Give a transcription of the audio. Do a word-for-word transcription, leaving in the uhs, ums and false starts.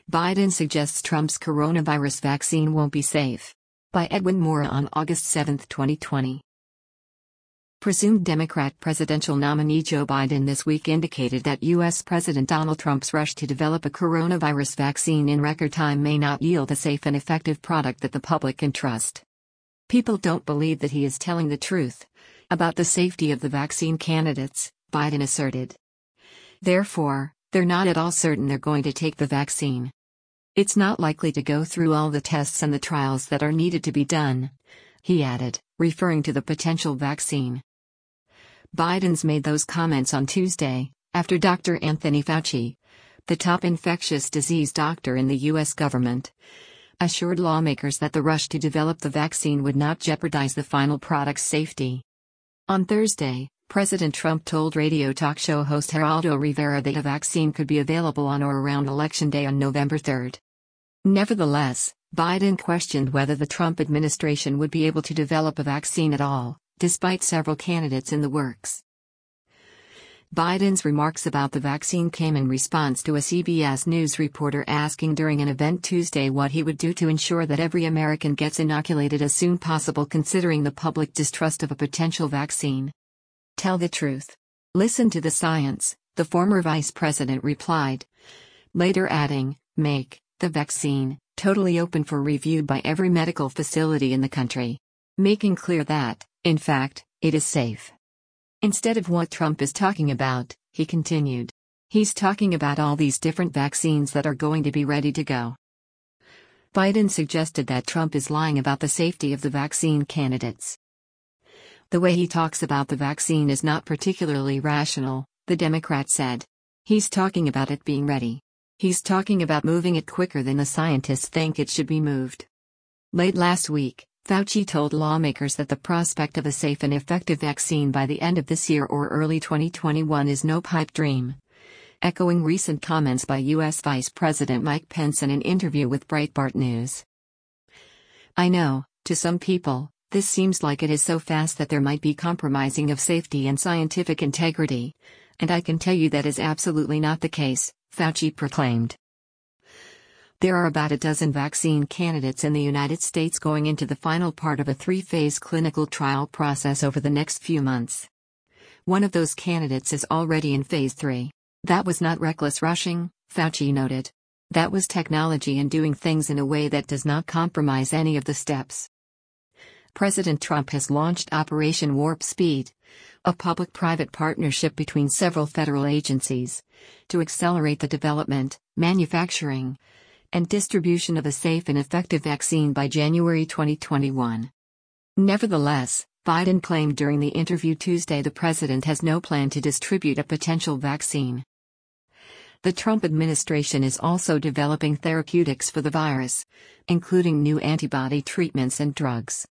Biden suggests Trump's coronavirus vaccine won't be safe. By Edwin Moore on August seventh, twenty twenty. Presumed Democrat presidential nominee Joe Biden this week indicated that U S President Donald Trump's rush to develop a coronavirus vaccine in record time may not yield a safe and effective product that the public can trust. People don't believe that he is telling the truth about the safety of the vaccine candidates, Biden asserted. Therefore, they're not at all certain they're going to take the vaccine. It's not likely to go through all the tests and the trials that are needed to be done, he added, referring to the potential vaccine. Biden's made those comments on Tuesday, after Doctor Anthony Fauci, the top infectious disease doctor in the U S government, assured lawmakers that the rush to develop the vaccine would not jeopardize the final product's safety. On Thursday, President Trump told radio talk show host Geraldo Rivera that a vaccine could be available on or around Election Day on November third. Nevertheless, Biden questioned whether the Trump administration would be able to develop a vaccine at all, despite several candidates in the works. Biden's remarks about the vaccine came in response to a C B S News reporter asking during an event Tuesday what he would do to ensure that every American gets inoculated as soon as possible, considering the public distrust of a potential vaccine. "Tell the truth. Listen to the science," the former vice president replied, later adding, "Make the vaccine totally open for review by every medical facility in the country, making clear that, in fact, it is safe." Instead of what Trump is talking about, he continued. He's talking about all these different vaccines that are going to be ready to go. Biden suggested that Trump is lying about the safety of the vaccine candidates. The way he talks about the vaccine is not particularly rational, the Democrat said. He's talking about it being ready. He's talking about moving it quicker than the scientists think it should be moved. Late last week, Fauci told lawmakers that the prospect of a safe and effective vaccine by the end of this year or early twenty twenty-one is no pipe dream, echoing recent comments by U S Vice President Mike Pence in an interview with Breitbart News. "I know, to some people, this seems like it is so fast that there might be compromising of safety and scientific integrity, and I can tell you that is absolutely not the case," Fauci proclaimed. There are about a dozen vaccine candidates in the United States going into the final part of a three-phase clinical trial process over the next few months. One of those candidates is already in phase three. That was not reckless rushing, Fauci noted. That was technology and doing things in a way that does not compromise any of the steps. President Trump has launched Operation Warp Speed, a public-private partnership between several federal agencies, to accelerate the development, manufacturing, and distribution of a safe and effective vaccine by January twenty twenty-one. Nevertheless, Biden claimed during the interview Tuesday the president has no plan to distribute a potential vaccine. The Trump administration is also developing therapeutics for the virus, including new antibody treatments and drugs.